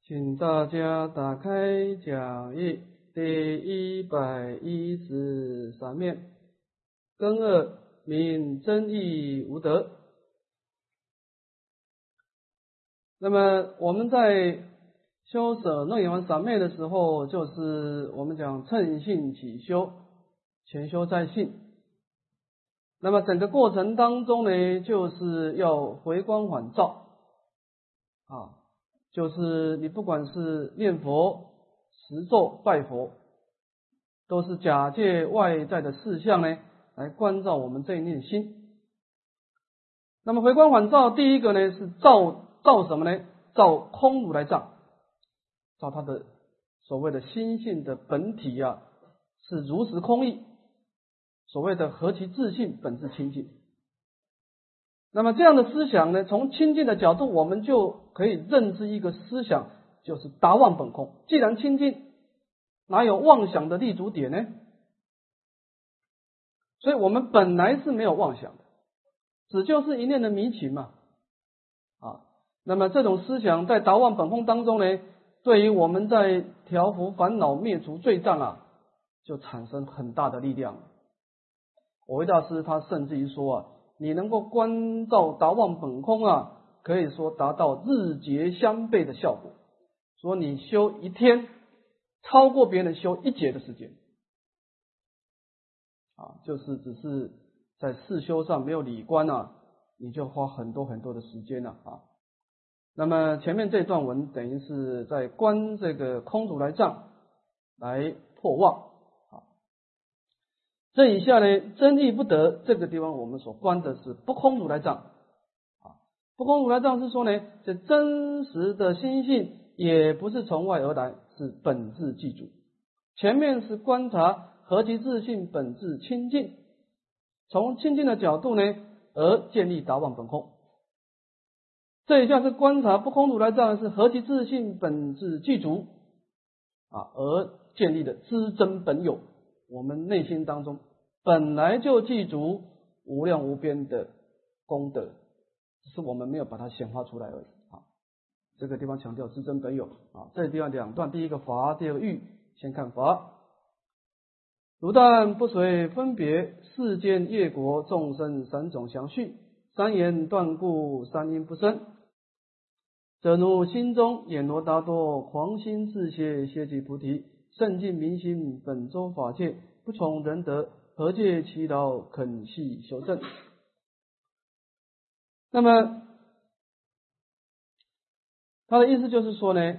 请大家打开讲义第113面，庚二名真义无德。那么我们在修舍楞严王三昧的时候，就是我们讲乘性起修，前修在性。那么整个过程当中呢，就是要回光返照就是你不管是念佛、持咒、拜佛，都是假借外在的事项呢，来关照我们这一念心。那么回光返照，第一个呢是照什么呢？照空如来藏，照他的所谓的心性的本体是如实空义，所谓的何其自性，本自清净。那么这样的思想呢，从清净的角度，我们就可以认知一个思想，就是达妄本空。既然清净，哪有妄想的立足点呢？所以我们本来是没有妄想的，只就是一念的迷情嘛。那么这种思想在达妄本空当中呢，对于我们在调伏烦恼、灭除罪障就产生很大的力量。我维大师他甚至于说你能够观照达妄本空可以说达到日劫相倍的效果。说你修一天，超过别人修一劫的时间。就是只是在事修上没有理观你就花很多很多的时间那么前面这段文等于是在观这个空如来藏来破妄。这以下呢，真义不得这个地方我们所观的是不空如来藏。不空如来藏是说呢，这真实的心性也不是从外而来，是本自具足。前面是观察何其自性本自清净，从清净的角度呢而建立达妄本空。这一下是观察不空如来藏是何其自性本自具足而建立的知真本有。我们内心当中本来就具足无量无边的功德，只是我们没有把它显化出来而已这个地方强调知真本有这个地方两段，第一个法，第二个欲。先看法。如但不随分别世间业果众生三种详叙，三言断故三因不生，则如心中眼罗达多狂心自歇歇即菩提，圣境明心本周法界，不从人德，何借其劳肯系修正。那么他的意思就是说呢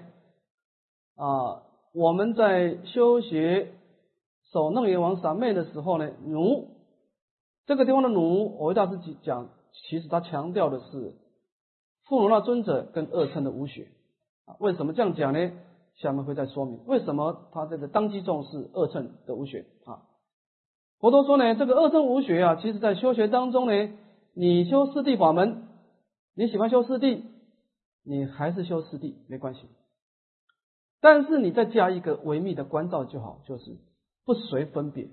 我们在修学守楞严王三昧的时候呢，如这个地方的如，我为大师讲，其实他强调的是富罗那尊者跟二乘的无学为什么这样讲呢？下面会再说明为什么他这个当机众是二乘的无学佛陀说呢，这个二乘无学其实在修学当中呢，你修四谛法门，你喜欢修四谛，你还是修四谛没关系，但是你再加一个微密的关照就好，就是不随分别。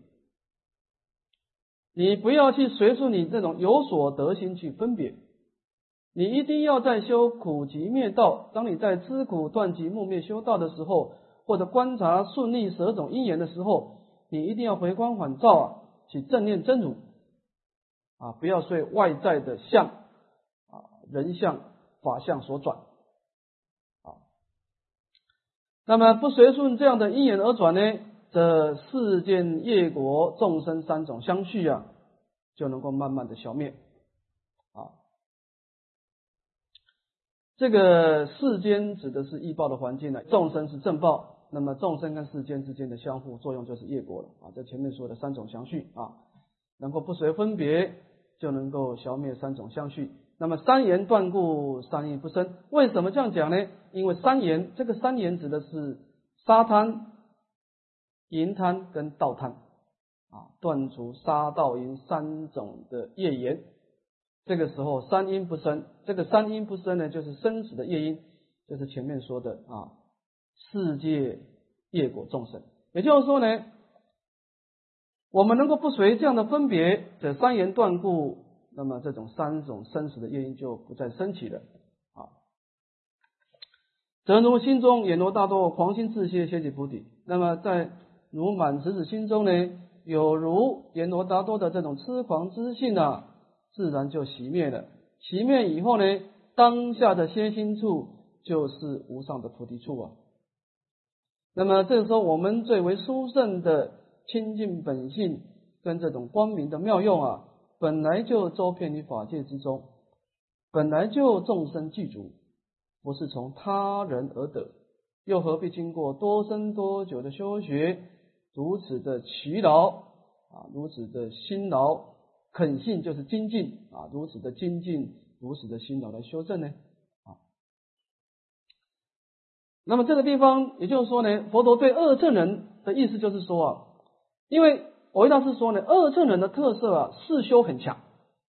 你不要去随顺你这种有所得心去分别，你一定要在修苦集灭道，当你在知苦断集灭修道的时候，或者观察顺利舍种因缘的时候，你一定要回光返照去正念真如不要随外在的相人相法相所转那么不随顺这样的因缘而转呢，则世间业果众生三种相续就能够慢慢的消灭这个世间指的是异报的环境众生是正报，那么众生跟世间之间的相互作用就是业果了这前面说的三种相续能够不随分别，就能够消灭三种相续。那么三言断故三因不生，为什么这样讲呢？因为三言，这个三言指的是杀贪、淫贪跟盗贪断除杀盗淫三种的业缘，这个时候三因不生。这个三因不生呢，就是生死的业因，就是前面说的世界业果众生。也就是说呢，我们能够不随这样的分别，这三言断故，那么这种三种生死的业因就不再升起了则如心中阎罗大多狂心自歇，歇即菩提。那么在如满慈子心中呢，有如阎罗大多的这种痴狂之性啊，自然就熄灭了。熄灭以后呢，当下的歇心处就是无上的菩提处啊。那么这个时候，我们最为殊胜的清净本性跟这种光明的妙用啊，本来就周遍于法界之中，本来就众生具足，不是从他人而得，又何必经过多生多久的修学，如此的勤劳啊，如此的辛劳，恳信就是精进啊，如此的精进，如此的辛劳来修正呢？那么这个地方，也就是说呢，佛陀对二乘人的意思就是说啊，因为蕅益大师说呢，二乘人的特色啊，四修很强。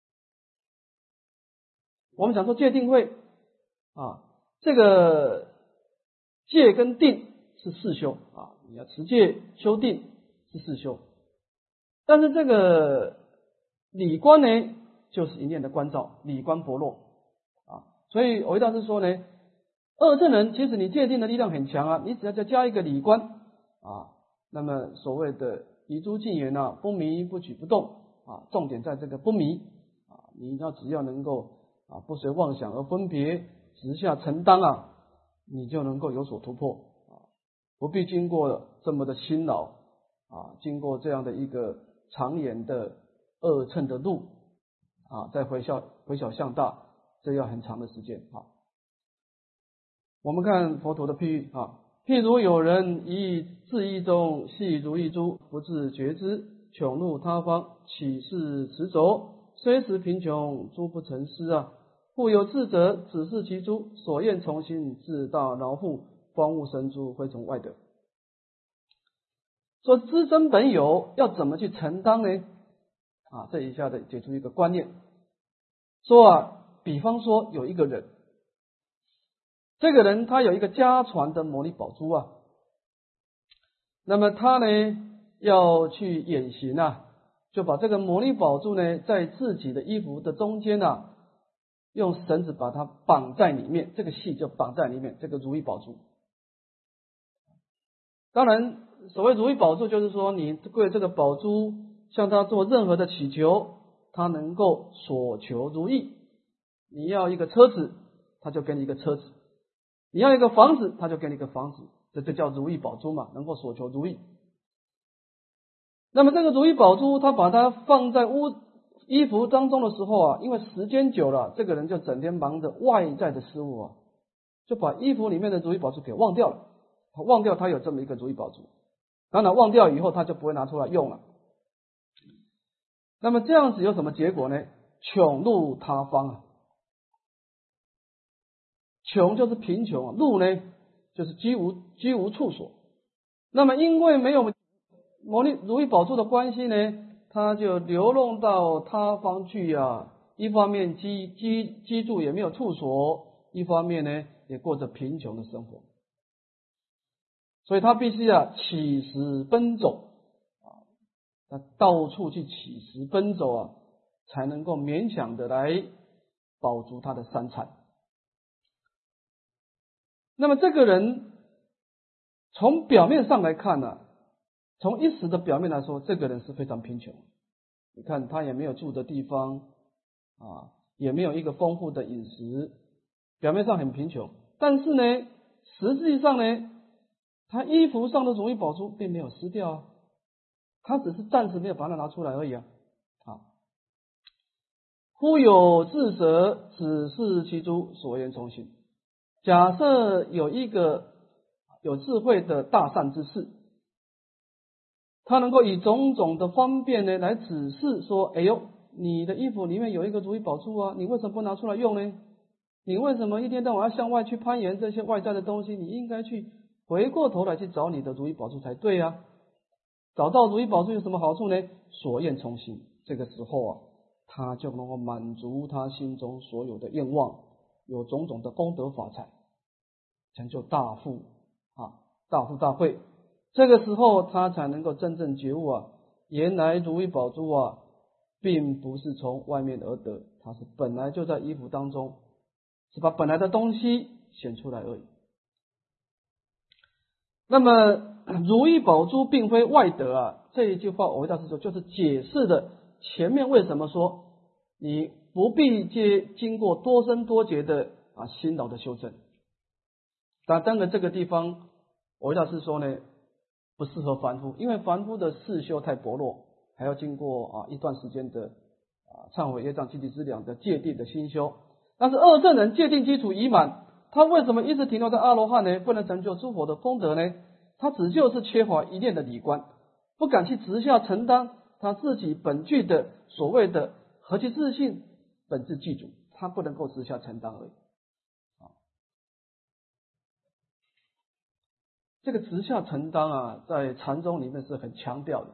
我们讲说戒定慧啊，这个戒跟定是四修啊，你要持戒修定是四修，但是这个理观呢，就是一念的观照，理观薄弱啊，所以蕅益大师说呢，二乘人其实你戒定的力量很强啊，你只要再加一个理观啊，那么所谓的遗诸净言啊，不迷不举不动啊，重点在这个不迷啊，你只要能够啊不随妄想而分别，直下承担啊，你就能够有所突破啊，不必经过这么的辛劳啊，经过这样的一个长远的二乘的路啊，再回小向大，这要很长的时间啊。我们看佛陀的譬喻啊，譬如有人自意中系如意珠，不自觉知，穷入他方，起事持走，虽时贫穷，诸不成失啊。故有智者指示其诸，所愿从心，自大饶富，方物生诸，会从外得。说知真本有要怎么去承担呢？啊，这一下子解出一个观念，说啊，比方说有一个人。这个人他有一个家传的摩尼宝珠啊，那么他呢要去远行啊，就把这个摩尼宝珠呢在自己的衣服的中间啊，用绳子把它绑在里面，这个系就绑在里面，这个如意宝珠。当然，所谓如意宝珠，就是说你为这个宝珠向他做任何的祈求，他能够所求如意。你要一个车子，他就给你一个车子。你要一个房子，他就给你一个房子，这就叫如意宝珠嘛，能够所求如意。那么这个如意宝珠，他把它放在衣服当中的时候啊，因为时间久了，这个人就整天忙着外在的事物啊，就把衣服里面的如意宝珠给忘掉了，忘掉他有这么一个如意宝珠。当然忘掉以后，他就不会拿出来用了。那么这样子有什么结果呢？穷入他方啊。穷就是贫穷啊，入呢就是居无处所。那么因为没有如意宝珠的关系呢，他就流落到他方去啊。一方面居住也没有处所，一方面呢也过着贫穷的生活。所以他必须起食奔走啊，他到处去起食奔走啊，才能够勉强的来饱足他的三餐。那么这个人从表面上来看呢，从一时的表面来说，这个人是非常贫穷。你看他也没有住的地方啊，也没有一个丰富的饮食，表面上很贫穷。但是呢，实际上呢，他衣服上的如意宝珠并没有失掉啊，他只是暂时没有把它拿出来而已啊。忽有智者指示其诸，所言从心。假设有一个有智慧的大善之士，他能够以种种的方便呢来指示说，哎呦，你的衣服里面有一个如意宝珠啊，你为什么不拿出来用呢？你为什么一天到晚要向外去攀岩这些外在的东西？你应该去回过头来去找你的如意宝珠才对啊。找到如意宝珠有什么好处呢？所愿从心。这个时候啊，他就能够满足他心中所有的愿望，有种种的功德法财，成就大富大富大贵。这个时候他才能够真正觉悟啊，原来如意宝珠啊并不是从外面而得，它是本来就在衣服当中，是把本来的东西显出来而已。 那么如意宝珠并非外得啊，这一句话我为大师说，就是解释的前面为什么说你不必经过多生多劫的辛劳的修正。当然这个地方我为大师说呢，不适合凡夫，因为凡夫的事修太薄弱，还要经过一段时间的忏悔业障积集资粮的戒定的心修。但是二圣人戒定基础已满，他为什么一直停留在阿罗汉呢？不能成就诸佛的功德呢？他只就是缺乏一念的理观，不敢去直下承担他自己本具的所谓的何其自信本自具足，他不能够直下承担而已。这个直下承担在禅宗里面是很强调的，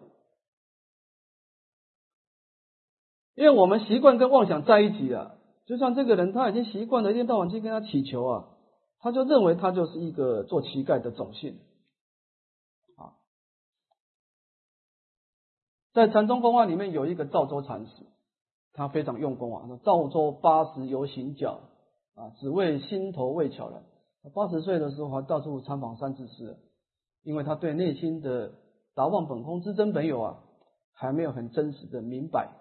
因为我们习惯跟妄想在一起就像这个人他已经习惯了一天到晚去跟他祈求他就认为他就是一个做乞丐的种性在禅宗公案里面有一个赵州禅师，他非常用功赵州80游行脚只为心头未巧然。80岁的时候还到处参访三智师，因为他对内心的达望本空之真本有还没有很真实的明白。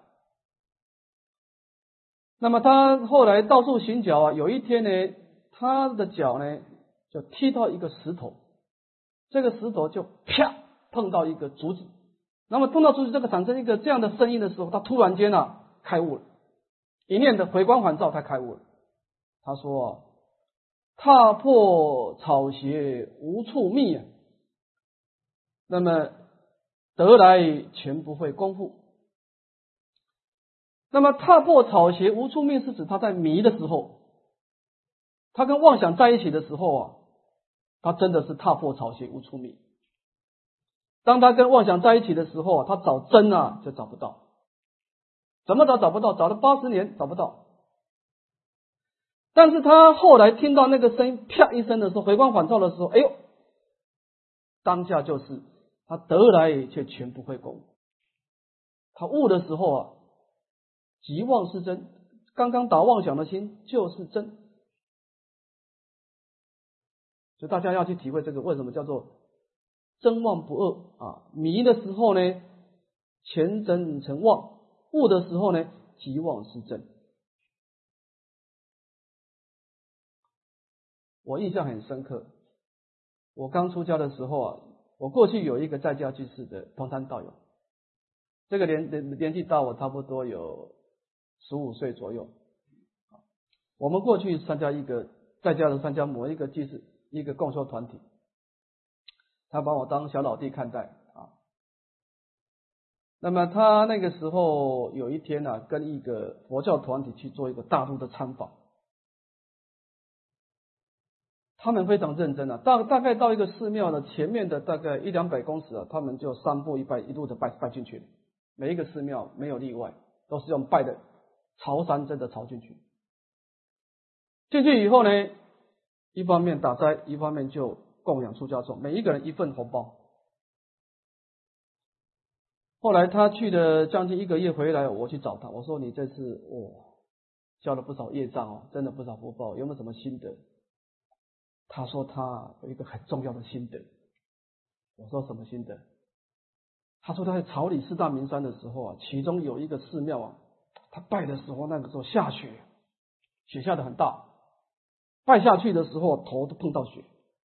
那么他后来到处行脚有一天呢，他的脚呢就踢到一个石头，这个石头就啪碰到一个竹子，那么碰到竹子这个产生一个这样的声音的时候，他突然间开悟了，一念的回光返照，他开悟了。他说踏破草鞋无处觅那么得来全不费功夫。那么踏破草鞋无处觅是指他在迷的时候，他跟妄想在一起的时候他真的是踏破草鞋无处觅。当他跟妄想在一起的时候他找真就找不到。怎么找不到？找了80年找不到。但是他后来听到那个声音啪一声的时候，回光返照的时候，哎呦，当下就是他得来却全不费功。他悟的时候即妄是真，刚刚打妄想的心就是真。所以大家要去体会这个为什么叫做真妄不二迷的时候呢前真成妄，悟的时候呢即妄是真。我印象很深刻，我刚出家的时候我过去有一个在家居士的同参道友，这个年纪大我差不多有15岁左右。我们过去参加一个在家的参加某一个居士一个共修团体，他把我当小老弟看待那么他那个时候有一天跟一个佛教团体去做一个大陆的参访，他们非常认真大概到一个寺庙的前面的大概100-200公尺他们就3步一拜一路的拜进去了。每一个寺庙没有例外，都是用拜的朝山真的朝进去。进去以后呢，一方面打斋，一方面就供养出家众，每一个人1份红包。后来他去了将近1个月回来，我去找他，我说你这次交了不少业障真的不少福报，有没有什么心得？他说他有一个很重要的心得。我说什么心得？他说他在草里4大名山的时候其中有一个寺庙他拜的时候那个时候下雪，雪下得很大，拜下去的时候头都碰到雪，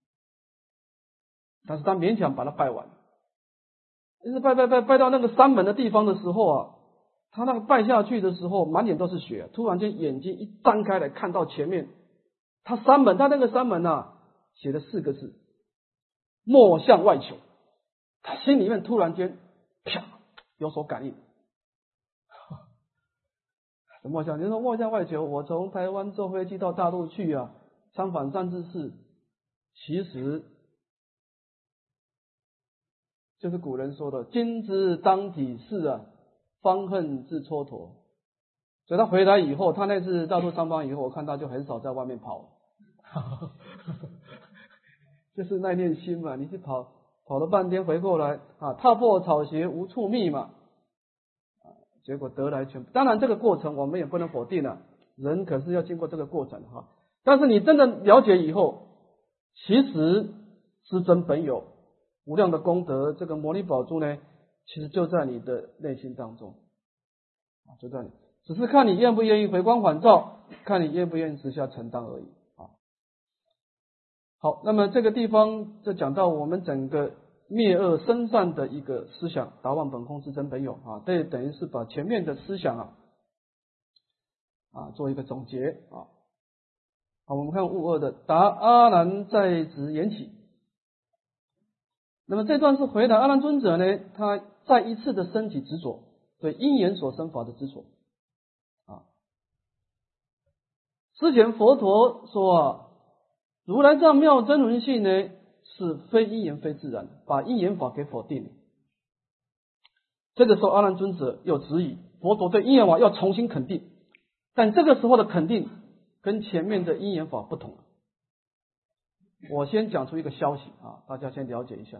但是他勉强把它拜完。一直拜到那个山门的地方的时候他那个拜下去的时候满脸都是雪，突然间眼睛一张开来看到前面他那个山门写了4个字莫向外求。他心里面突然间啪有所感应。什么你说莫向外求，我从台湾坐飞机到大陆去参访三智寺，其实就是古人说的今之当体是方恨自蹉跎。所以他回来以后，他那次大陆参访以后，我看他就很少在外面跑就是那念心嘛，你去跑了半天回过来踏破草鞋无处觅嘛结果得来全不。当然这个过程我们也不能否定人可是要经过这个过程但是你真的了解以后，其实知真本有无量的功德，这个摩尼宝珠呢，其实就在你的内心当中啊，就在你，只是看你愿不愿意回光返照，看你愿不愿意直下承担而已啊。好，那么这个地方就讲到我们整个灭恶生善的一个思想，达万本空自真本有啊，这等于是把前面的思想做一个总结啊。好，我们看悟二的答阿难在职言起。那么这段是回答阿难尊者呢，他再一次的升起执着，对因缘所生法的执着啊。之前佛陀说如来藏妙真轮性呢是非因缘非自然，把因缘法给否定了。这个时候阿难尊者又质疑佛陀对因缘法要重新肯定，但这个时候的肯定跟前面的因缘法不同。我先讲出一个消息大家先了解一下。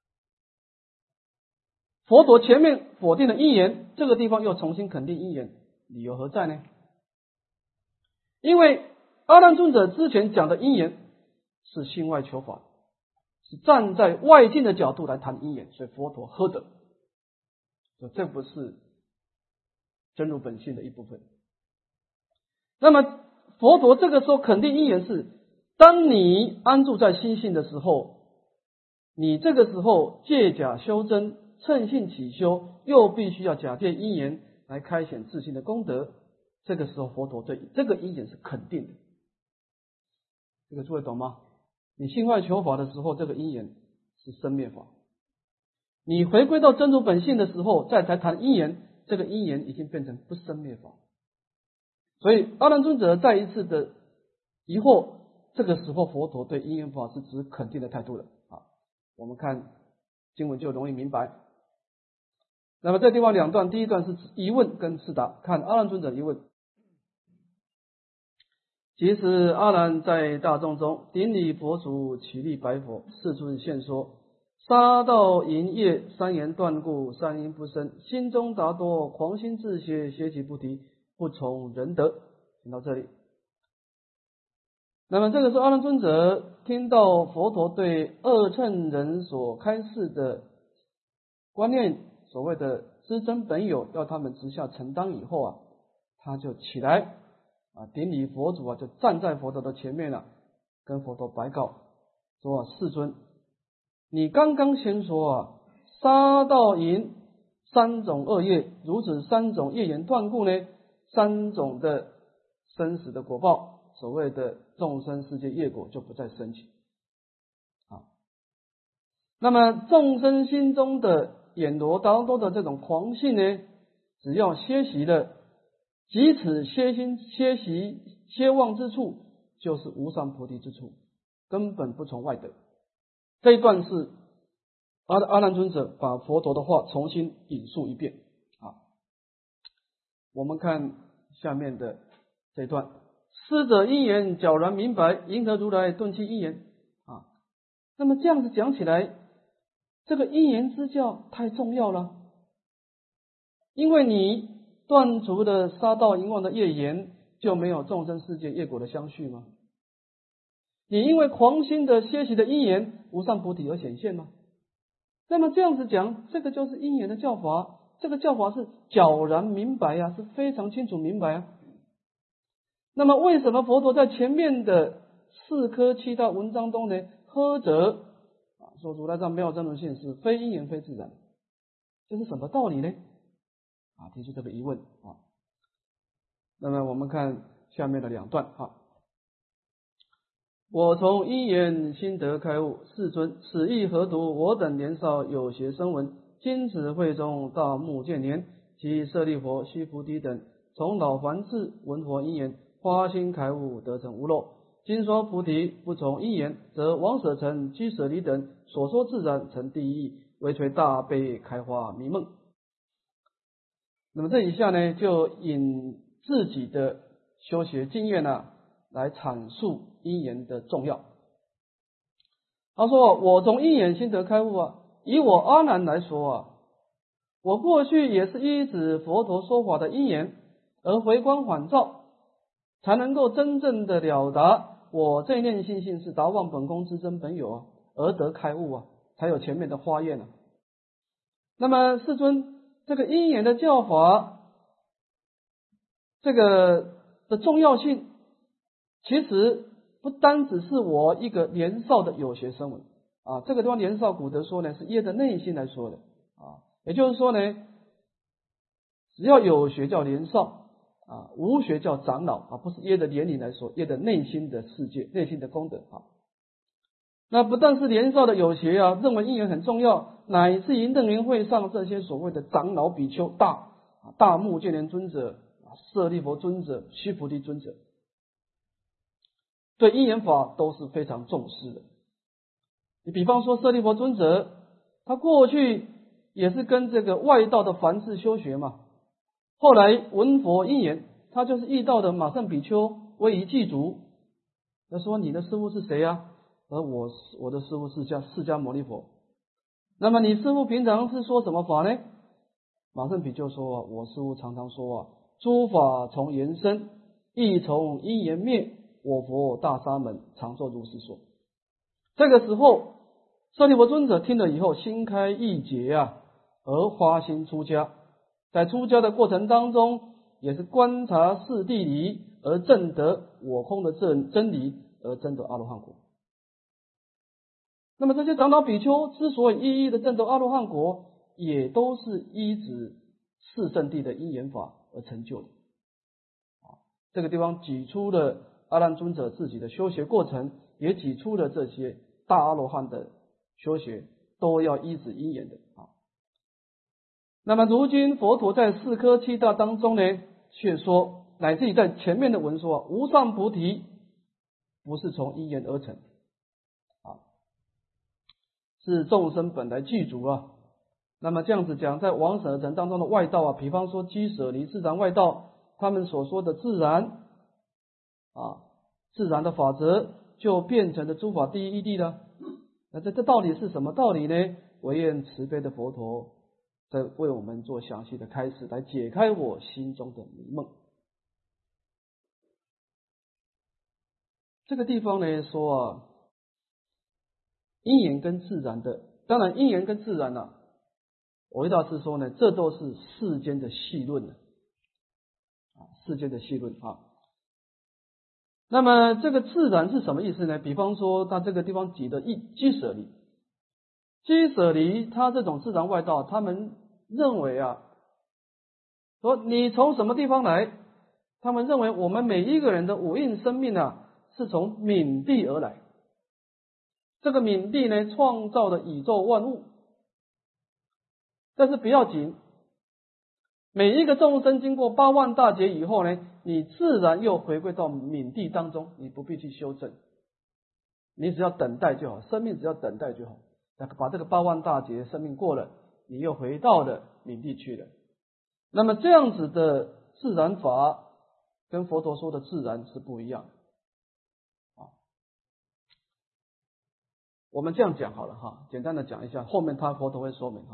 佛陀前面否定了因缘，这个地方又重新肯定因缘，理由何在呢？因为阿难尊者之前讲的因缘是心外求法，是站在外境的角度来谈因缘，所以佛陀喝的，这不是真如本性的一部分。那么佛陀这个时候肯定因缘是，当你安住在心性的时候，你这个时候借假修真，趁性起修，又必须要假借因缘来开显自性的功德，这个时候佛陀对这个因缘是肯定的。这个诸位懂吗？你心外求法的时候，这个因缘是生灭法，你回归到真如本性的时候，再才谈因缘，这个因缘已经变成不生灭法。所以阿难尊者再一次的疑惑，这个时候佛陀对因缘法是持肯定的态度了我们看经文就容易明白。那么这地方两段，第一段是疑问跟释答，看阿难尊者疑问。即使阿难在大众中顶礼佛祖，起立白佛，世尊现说：杀盗淫业三言断故，三因不生，心中达多，狂心自歇，歇即不提，不从仁德。听到这里，那么这个时候阿难尊者听到佛陀对二乘人所开示的观念，所谓的知真本有，要他们直下承担以后他就起来顶礼佛祖就站在佛陀的前面跟佛陀白告说世尊，你刚刚先说杀盗淫三种恶业，如此三种业缘断故呢，三种的生死的果报，所谓的众生世界业果就不再升起那么众生心中的眼罗当多的这种狂性呢，只要歇息了，即此歇心歇息歇望之处，就是无上菩提之处，根本不从外得。这一段是阿难尊者把佛陀的话重新引述一遍我们看下面的这一段，师者因缘皎然明白，因何如来顿弃因缘那么这样子讲起来，这个因缘之教太重要了，因为你断除了杀盗淫妄的业缘，就没有众生世界业果的相续吗？你因为狂心的歇息的因缘，无上菩提而显现吗？那么这样子讲，这个就是因缘的教法，这个教法是皎然明白是非常清楚明白那么为什么佛陀在前面的4科7大文章中呢，呵责说如来藏妙真如性是非因缘非自然，这是什么道理呢？提出这个疑问那么我们看下面的两段我从因缘心得开悟，世尊此意何独？我等年少有学声闻，今此会中大目犍连及舍利佛、须菩提等，从老还至闻佛因缘，发心开悟，得成无漏。今说菩提不从因缘，则王舍城、居舍离等所说自然成第一义，为垂大悲开花迷梦。那么这以下呢，就引自己的修学经验来阐述因缘的重要。他说我从因缘心得开悟以我阿难来说我过去也是依止佛陀说法的因缘而回光返照，才能够真正的了达我这念心性是达万本空之真本有而得开悟才有前面的花宴。那么世尊，这个因缘的教法，这个的重要性，其实不单只是我一个年少的有学声闻啊，这个地方年少古德说呢，是业的内心来说的啊，也就是说呢，只要有学叫年少啊，无学叫长老啊，不是业的年龄来说，业的内心的世界、内心的功德啊。那不但是年少的有学啊，认为因缘很重要，乃至于楞严会上这些所谓的长老比丘、大目犍连尊者、舍利弗尊者、须菩提尊者，对因缘法都是非常重视的。你比方说舍利弗尊者，他过去也是跟这个外道的凡世修学嘛，后来闻佛因缘，他就是遇到的马胜比丘威仪具足，他说你的师父是谁啊？而我的师父是释迦牟尼佛。那么你师父平常是说什么法呢？马胜比丘说我师父常常说诸法从缘生，亦从因缘灭，我佛大沙门常作如是说。这个时候舍利弗尊者听了以后心开意解而发心出家，在出家的过程当中，也是观察四谛理而证得我空的真理，而证得阿罗汉果。那么这些长老比丘之所以一一的证得阿罗汉果，也都是依止四圣谛的因缘法而成就的。这个地方举出了阿难尊者自己的修学过程，也举出了这些大阿罗汉的修学都要依止因缘的。那么如今佛陀在四科七大当中呢，却说乃至于在前面的文说无上菩提不是从因缘而成是众生本来具足那么这样子讲，在往生而成当中的外道比方说居舍离自然外道，他们所说的自然自然的法则就变成了诸法第一义谛了。那这道理是什么道理呢？唯愿慈悲的佛陀在为我们做详细的开示，来解开我心中的迷梦。这个地方呢说因缘跟自然的，当然因缘跟自然我为大师说呢，这都是世间的戏论世间的戏论那么这个自然是什么意思呢？比方说他这个地方举的居舍离，居舍离他这种自然外道，他们认为说你从什么地方来？他们认为我们每一个人的五蕴生命是从冥地而来。这个冥地呢，创造了宇宙万物，但是不要紧，每一个众生经过8万大劫以后呢，你自然又回归到冥地当中，你不必去修正，你只要等待就好，生命只要等待就好，把这个8万大劫生命过了，你又回到了冥地去了。那么这样子的自然法跟佛陀说的自然是不一样的我们这样讲好了简单的讲一下，后面佛陀会说明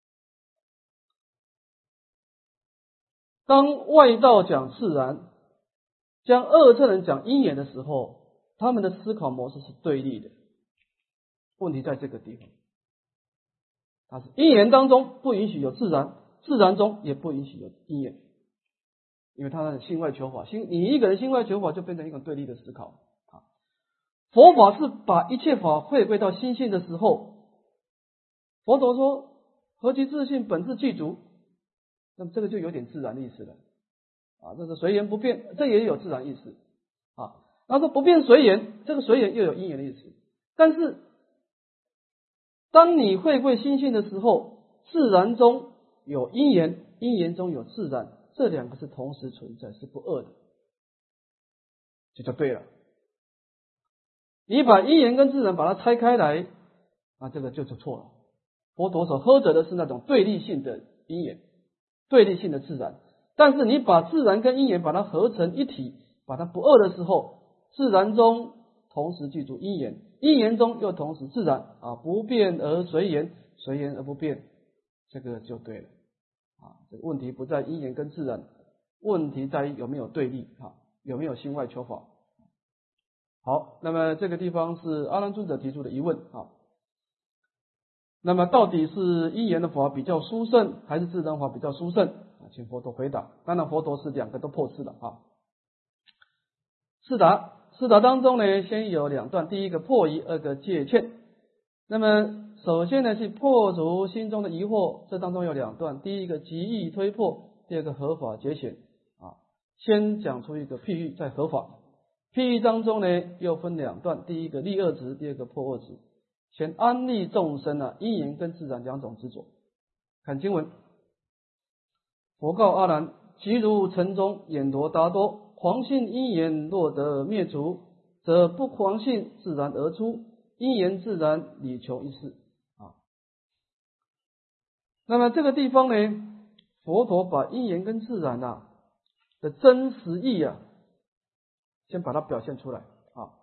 当外道讲自然，将二乘人讲因缘的时候，他们的思考模式是对立的。问题在这个地方，是因缘当中不允许有自然，自然中也不允许有因缘，因为他的心外求法，你一个人心外求法就变成一种对立的思考佛法是把一切法回归到心性的时候，佛陀说何其自性本自具足，那么这个就有点自然意思了这是随缘不变，这也有自然意思他说不变随缘，这个随缘又有因缘的意思。但是当你回归心性的时候，自然中有因缘，因缘中有自然，这两个是同时存在，是不二的，这就对了。你把因缘跟自然把它拆开来这个就是错了。佛陀所呵责的是那种对立性的因缘，对立性的自然，但是你把自然跟因缘把它合成一体，把它不二的时候，自然中同时具足因缘，因缘中又同时自然不变而随缘，随缘而不变，这个就对了这个问题不在因缘跟自然，问题在于有没有对立有没有心外求法。好，那么这个地方是阿难尊者提出的疑问那么到底是因缘的法比较殊胜，还是自然法比较殊胜？请佛陀回答。当然佛陀是两个都破四了啊。四答当中呢，先有两段，第一个破疑，二个戒劝。那么首先呢是破除心中的疑惑，这当中有两段，第一个极易推破，第二个合法节选啊。先讲出一个譬喻，再合法。譬喻当中呢又分两段，第一个立二执，第二个破二执。先安立众生因缘跟自然两种执着。看经文，佛告阿难：即如城中眼夺达多，狂性因缘若得灭除，则不狂性自然而出，因缘自然理求一事啊。那么这个地方呢，佛陀把因缘跟自然的真实义先把它表现出来啊。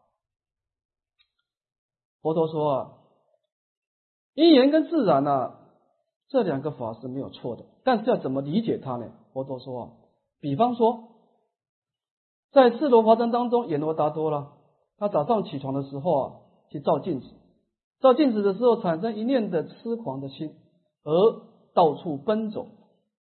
佛陀说因缘跟自然这两个法是没有错的，但是要怎么理解它呢？佛陀说比方说在四罗华灯当中，眼罗达多了，他早上起床的时候去照镜子，照镜子的时候产生一念的痴狂的心，而到处奔走。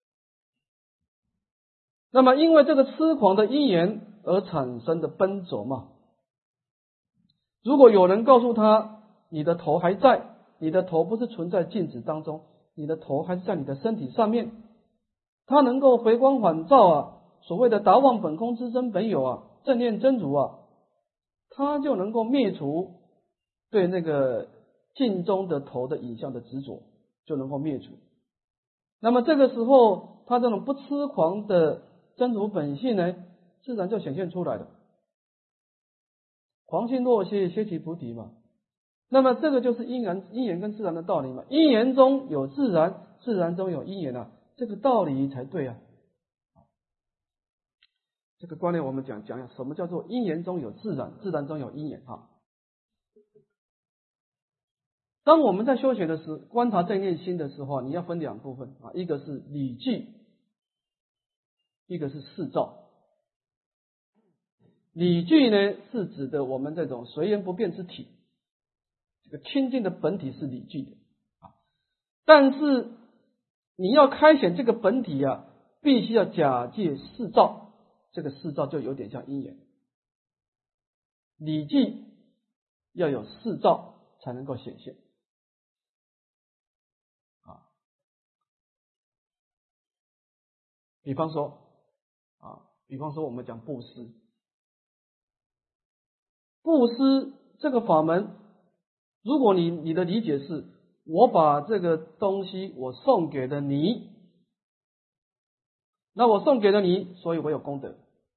那么因为这个痴狂的因缘而产生的奔走嘛，如果有人告诉他你的头还在，你的头不是存在镜子当中，你的头还是在你的身体上面，他能够回光返照所谓的达望本空之真本有正念真如他就能够灭除对那个镜中的头的影像的执着，就能够灭除。那么这个时候他这种不痴狂的真如本性呢，自然就显现出来了。狂性若歇，歇其菩提嘛。那么这个就是因缘跟自然的道理嘛。因缘中有自然，自然中有因缘这个道理才对这个观念我们讲什么叫做因缘中有自然，自然中有因缘当我们在修学的时候，观察正念心的时候，你要分两部分一个是理具，一个是事照。理具呢是指的我们这种随缘不变之体，这个清净的本体是理具的但是你要开显这个本体必须要假借事照，这个事照就有点像因缘。理具要有事照才能够显现比方说我们讲布施，布施这个法门，如果你的理解是我把这个东西我送给了你，那我送给了你，所以我有功德，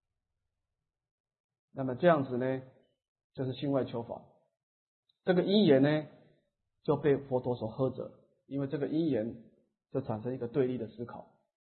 那么这样子呢就是心外求法，这个因缘呢就被佛陀所呵责，因为这个因缘就产生一个对立的思考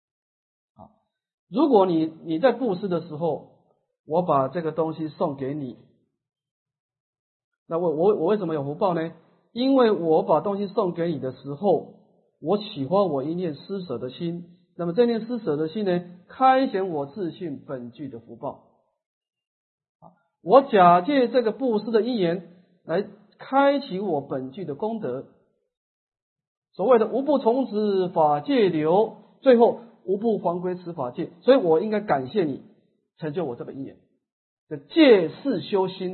如果你在布施的时候，我把这个东西送给你，那我为什么有福报呢？因为我把东西送给你的时候，我启发我一念施舍的心，那么这念施舍的心呢，开显我自性本具的福报我假借这个布施的因缘来开启我本具的功德，所谓的无不从此法界流，最后无不还归此法界，所以我应该感谢你成就我这个因缘，这借事修心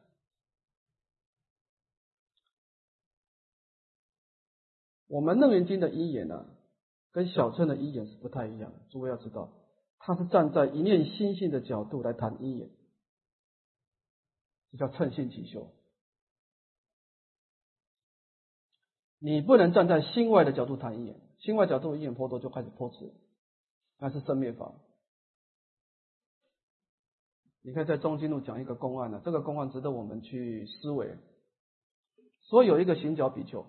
我们楞严经的因缘跟小乘的因缘是不太一样的，诸位要知道，它是站在一念心性的角度来谈因缘，这叫乘性起修。你不能站在心外的角度谈因缘，心外角度因缘破多就开始破执，那是生灭法。你可以在中经录讲一个公案这个公案值得我们去思维。说有一个行脚比丘，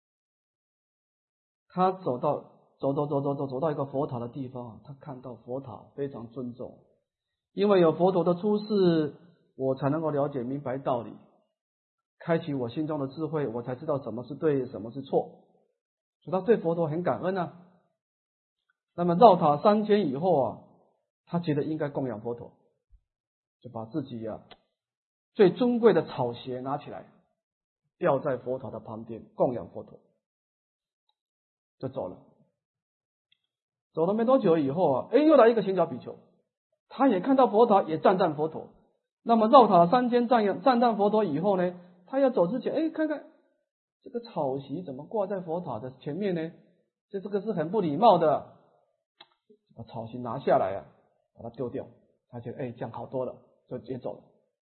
他走到一个佛塔的地方他看到佛塔非常尊重，因为有佛陀的出世，我才能够了解明白道理，开启我心中的智慧，我才知道什么是对，什么是错，所以他对佛陀很感恩那么绕塔3天以后他觉得应该供养佛陀，就把自己最尊贵的草鞋拿起来，吊在佛塔的旁边供养佛陀。 就走了。走了没多久以后啊，又来一个行脚比丘，他也看到佛塔，也赞叹佛陀。那么绕塔3圈赞叹佛陀以后呢，他要走之前，看看这个草席怎么挂在佛塔的前面呢？这个是很不礼貌的，把草席拿下来啊，把它丢掉。他觉得这样好多了，就直接走了。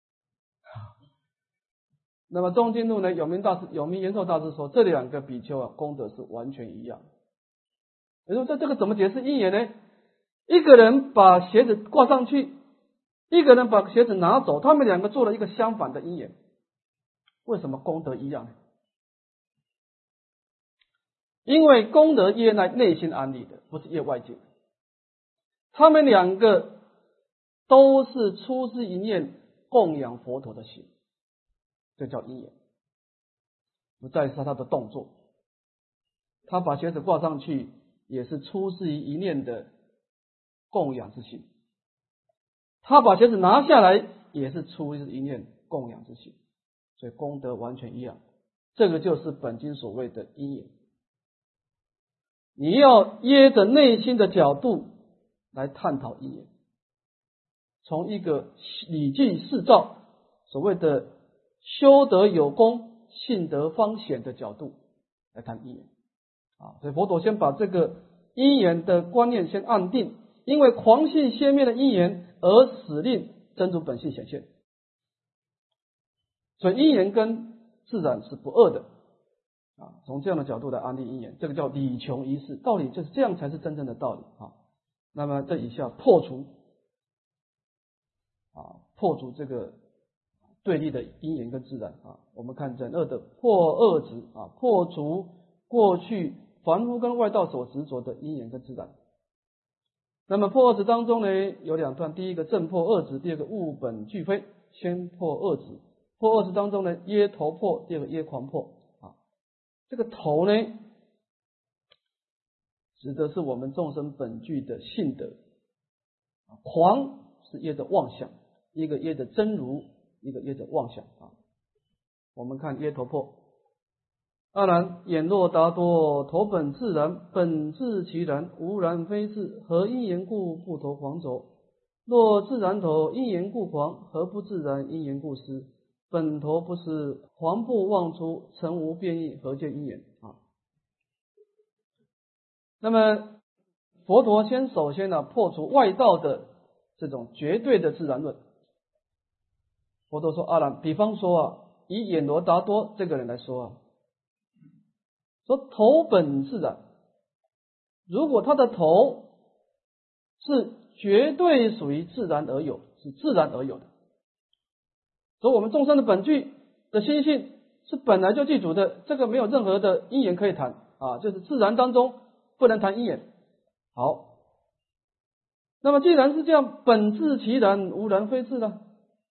那么中经录呢，有名延寿大师说，这2个比丘啊，功德是完全一样。你说这个怎么解释因缘呢？一个人把鞋子挂上去，一个人把鞋子拿走，他们2个做了一个相反的因缘，为什么功德一样呢？因为功德业内心安立的，不是业外界。他们2个都是出自一念供养佛陀的心，这叫因缘，不再是他的动作。他把鞋子挂上去，也是出自于一念的供养之心；他把鞋子拿下来，也是出自一念供养之心，所以功德完全一样。这个就是本经所谓的因缘。你要掖着内心的角度来探讨因缘，从一个礼记释照，所谓的修德有功，信德方显的角度来谈因缘。所以佛陀先把这个因缘的观念先安定，因为狂性先灭的因缘而使令真如本性显现，所以因缘跟自然是不二的。从这样的角度来安定因缘，这个叫理穷一事，道理就是这样才是真正的道理。那么这以下破除这个对立的因缘跟自然。我们看忍恶的破恶执，破除过去凡夫跟外道所执着的因缘跟自然。那么破恶执当中呢，有2段，第一个正破恶执，第二个物本具非。先破恶执，破恶执当中呢，耶头破，第二个耶狂破。这个头呢，指的是我们众生本具的性德，狂是耶的妄想，一个耶的真如，一个耶的妄想。我们看耶头破，阿难，眼若达多，头本自然，本自其然，无然非自，何因缘故不投狂走？若自然头，因缘故狂，何不自然？因缘故失。本头不是，狂不妄出，诚无变异，何见因缘？那么佛陀首先破除外道的这种绝对的自然论。佛陀说，阿难，比方说以眼罗达多这个人来说，说头本自然，如果他的头是绝对属于自然而有，是自然而有的，所以我们众生的本具的心性是本来就具足的，这个没有任何的因缘可以谈就是自然当中不能谈因缘。好，那么既然是这样，本自其然，无然非自呢？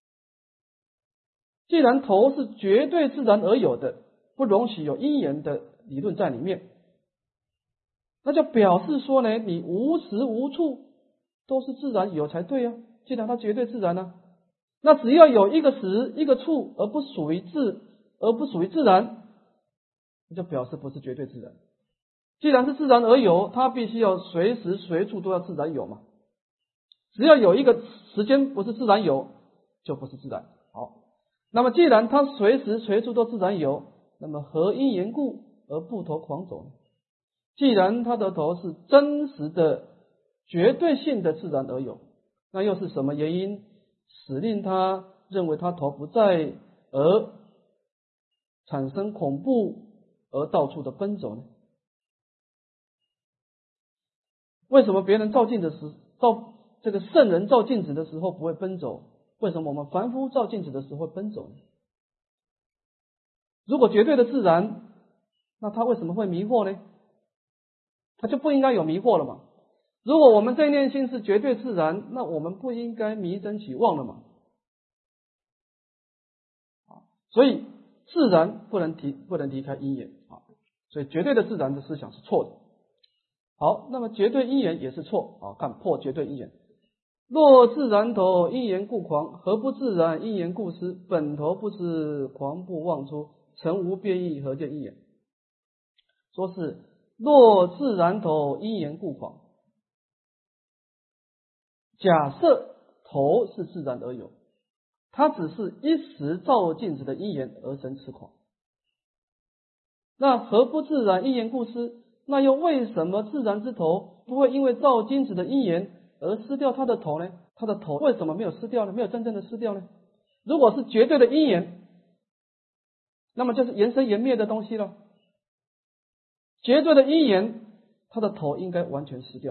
既然头是绝对自然而有的，不容许有因缘的理论在里面，那就表示说呢，你无时无处都是自然有才对啊。既然它绝对自然那只要有一个时一个处而不属于自然，那就表示不是绝对自然。既然是自然而有，它必须要随时随处都要自然有嘛。只要有一个时间不是自然有，就不是自然。好，那么既然它随时随处都自然有，那么何因缘故而不投狂走呢？既然它的头是真实的绝对性的自然而有，那又是什么原因使令他认为他头不在，而产生恐怖而到处的奔走呢？为什么别人照镜子时，这个圣人照镜子的时候不会奔走，为什么我们凡夫照镜子的时候会奔走呢？如果绝对的自然，那他为什么会迷惑呢？他就不应该有迷惑了嘛。如果我们这念心是绝对自然，那我们不应该迷真起妄了嘛。所以自然不能离开因缘所以绝对的自然的思想是错的。好，那么绝对因缘也是错看破绝对因缘。若自然头，因缘故狂，何不自然？因缘故失。本头不失，狂不妄出，诚无变异，何见因缘？说是若自然头因缘故狂。假设头是自然而有，它只是一时照镜子的因缘而生痴狂。那何不自然因缘故失？那又为什么自然之头不会因为照镜子的因缘而失掉它的头呢？它的头为什么没有失掉呢？没有真正的失掉呢？如果是绝对的因缘，那么就是缘生缘灭的东西了。绝对的因缘，它的头应该完全失掉。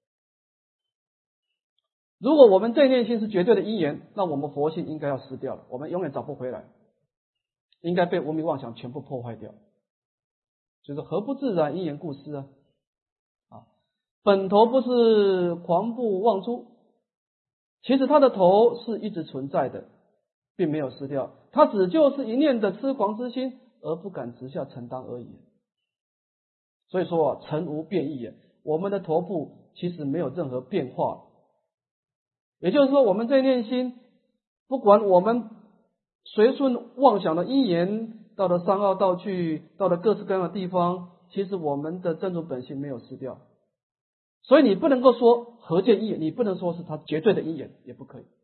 如果我们这念心是绝对的因缘，那我们佛性应该要失掉了，我们永远找不回来，应该被无明妄想全部破坏掉。就是何不自然因缘故失啊？本头不是狂步妄出，其实他的头是一直存在的，并没有失掉，他只就是一念的痴狂之心而不敢直下承担而已。所以说尘无变异，我们的头部其实没有任何变化。也就是说，我们这念心，不管我们随顺妄想的因缘，到了三恶道去，到了各式各样的地方，其实我们的真如本性没有失掉。所以你不能够说何见因缘，你不能说是它绝对的因缘，也不可以。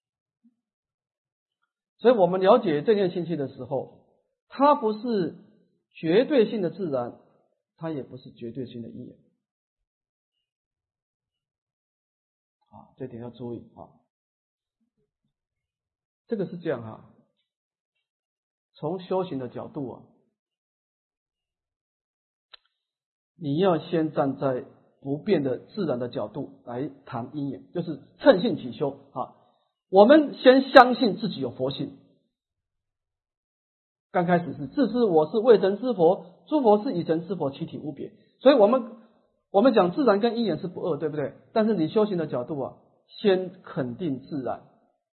所以我们了解这念信息的时候，它不是绝对性的自然，它也不是绝对性的因缘。这点要注意啊。这个是这样哈，从修行的角度啊，你要先站在不变的自然的角度来谈因缘，就是乘性起修啊。我们先相信自己有佛性，刚开始是自知我是未成之佛，诸佛是已成之佛，其体无别。所以我们讲自然跟因缘是不二，对不对？但是你修行的角度啊，先肯定自然，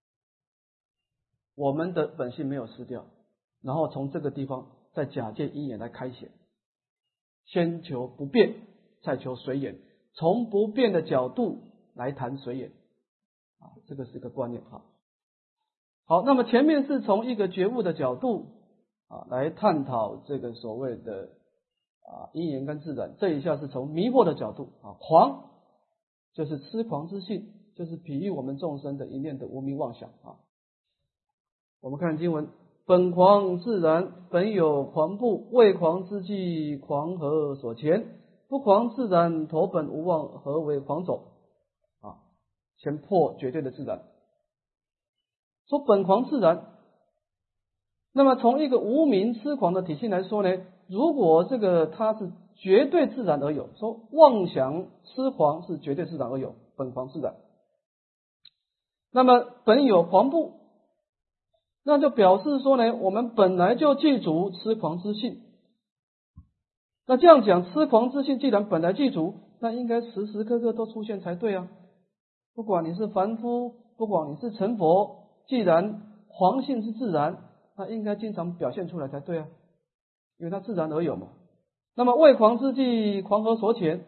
我们的本性没有失掉，然后从这个地方再假借因缘来开显，先求不变，再求随缘，从不变的角度来谈随缘这个是个观念好，那么前面是从一个觉悟的角度来探讨这个所谓的因缘跟自然，这一下是从迷惑的角度狂就是痴狂之性，就是比喻我们众生的一念的无明妄想我们看经文，本狂自然，本有狂步，未狂之际，狂何所前？不狂自然，头本无妄，何为狂走？先破绝对的自然，说本狂自然。那么从一个无明痴狂的体系来说呢，如果这个它是绝对自然而有，说妄想痴狂是绝对自然而有，本狂自然。那么本有狂步，那就表示说呢，我们本来就具足痴狂之性。那这样讲，痴狂之性既然本来具足，那应该时时刻刻都出现才对啊。不管你是凡夫，不管你是成佛，既然狂性是自然，那应该经常表现出来才对啊，因为它自然而有嘛。那么未狂之际，狂何所遣？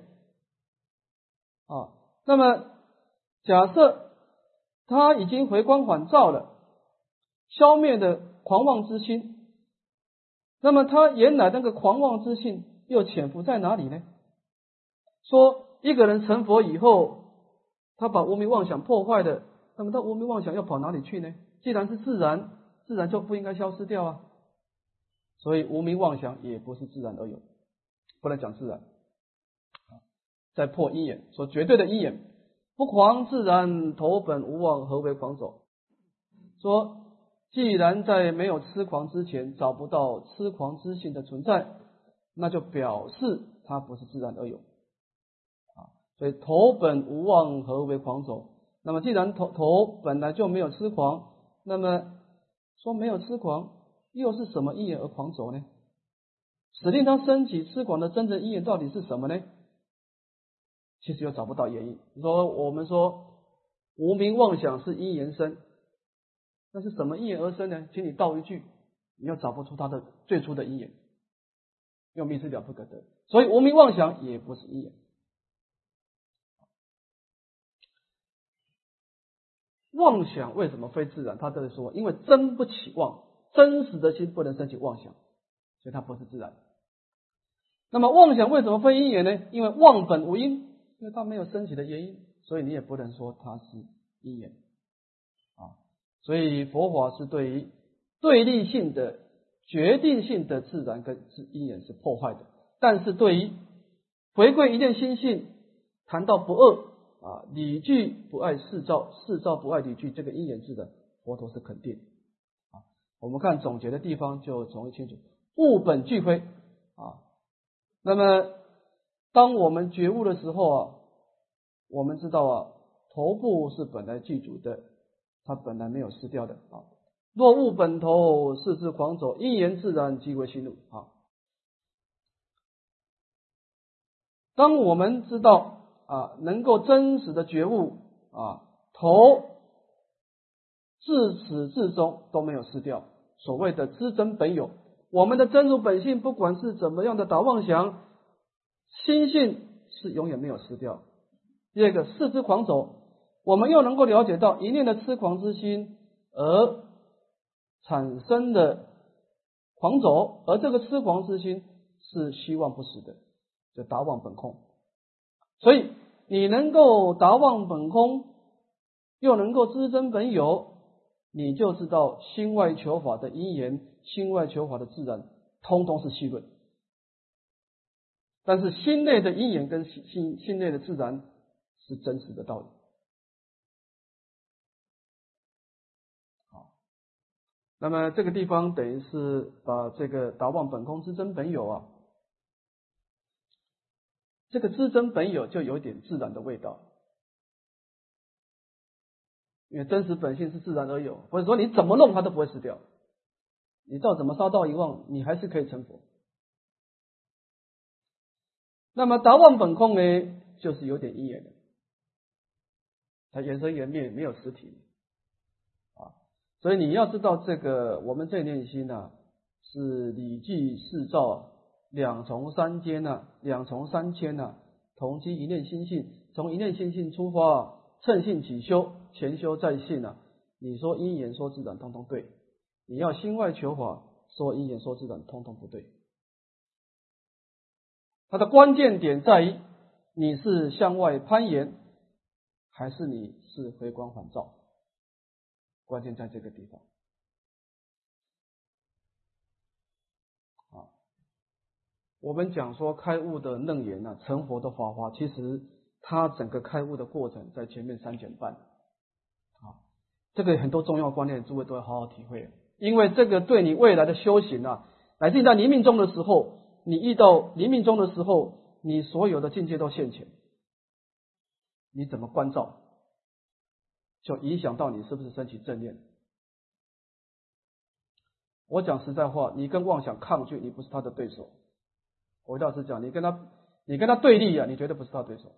那么假设他已经回光返照了，消灭的狂妄之心，那么他原来那个狂妄之性又潜伏在哪里呢？说一个人成佛以后，他把无明妄想破坏的，那么他无明妄想要跑哪里去呢？既然是自然，自然就不应该消失掉啊。所以无明妄想也不是自然而有，不能讲自然。再破因缘，说绝对的因缘，不狂自然，头本无妄，何为狂走？说既然在没有痴狂之前找不到痴狂之性的存在，那就表示它不是自然而有所以头本无妄，何为狂走？那么既然头本来就没有痴狂，那么说没有痴狂，又是什么因缘而狂走呢？使令他升起痴狂的真正因缘到底是什么呢？其实又找不到原因。我们说无明妄想是因缘生，那是什么因缘而生呢？请你道一句，你又找不出它的最初的因缘，又迷失了不可得。所以无明妄想也不是因缘。妄想为什么非自然？他这里说，因为真不起妄，真实的心不能升起妄想，所以它不是自然。 那么妄想为什么非因缘呢？因为妄本无因，因为它没有升起的原因，所以你也不能说它是因缘啊。所以佛法是对于对立性的、决定性的自然跟因缘是破坏的，但是对于回归一念心性，谈到不二啊，理具不爱事照，事照不爱理具，这个因缘智的佛陀是肯定啊。我们看总结的地方就从会清楚，物本具非啊。那么当我们觉悟的时候啊，我们知道啊，头部是本来具足的，它本来没有失掉的啊。若物本头，视之狂走，因缘自然即为心路啊。当我们知道啊，能够真实的觉悟啊，头自始至终都没有失掉，所谓的知真本有，我们的真如本性，不管是怎么样的打妄想，心性是永远没有失掉。第二个，视之狂走，我们又能够了解到一念的痴狂之心而产生的狂走，而这个痴狂之心是虚妄不实的，就达妄本空。所以你能够达妄本空，又能够知真本有，你就知道心外求法的因缘，心外求法的自然，通通是虚论。但是心内的因缘跟心内的自然是真实的道理。好，那么这个地方等于是把这个达妄本空知真本有啊，这个知真本有就有点自然的味道，因为真实本性是自然而有，或者说你怎么弄它都不会失掉，你照怎么杀盗遗忘，你还是可以成佛。那么达妄本空呢，就是有点因缘的，它缘生缘灭，没有实体啊。所以你要知道这个，我们这念心呢，是理具事照两重三间啊，两重三千啊，同机一念心性，从一念心性出发，趁性起修，前修在性啊。你说因缘说自然，通通对；你要心外求法，说因缘说自然，通通不对。它的关键点在于你是向外攀岩，还是你是回光返照，关键在这个地方啊。我们讲说开悟的楞严啊，成佛的法华，其实它整个开悟的过程在前面3减半啊。这个很多重要观念，诸位都要好好体会，因为这个对你未来的修行啊，乃至你在临命终的时候，你遇到临命终的时候，你所有的境界都现前，你怎么关照，就影响到你是不是升起正念。我讲实在话，你跟妄想抗拒，你不是他的对手。我倒是讲，你跟他对立啊，你绝对不是他的对手。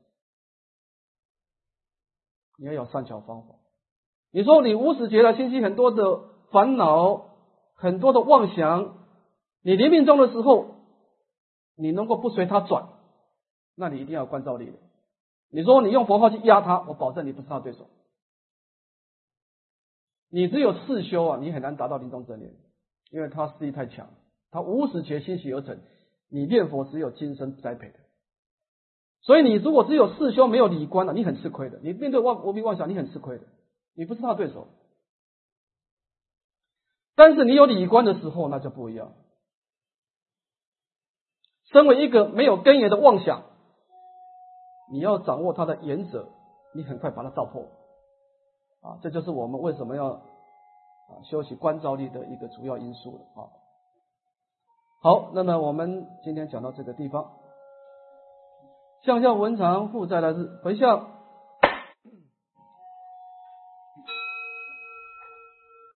你要有善巧方法。你说你无始劫来心起很多的烦恼，很多的妄想，你临命终的时候，你能够不随他转，那你一定要有观照力的。你说你用佛号去压他，我保证你不是他的对手。你只有四修啊，你很难达到临终正念，因为他势力太强，他无始劫兴起而成，你念佛只有今生栽培的。所以你如果只有四修没有理观了，你很吃亏的。你面对无明妄想，你很吃亏的，你不是他的对手。但是你有理观的时候，那就不一样。身为一个没有根源的妄想，你要掌握它的原则，你很快把它照破啊！这就是我们为什么要修习观照力的一个主要因素了啊。好，那么我们今天讲到这个地方，向下文长负债来日，回向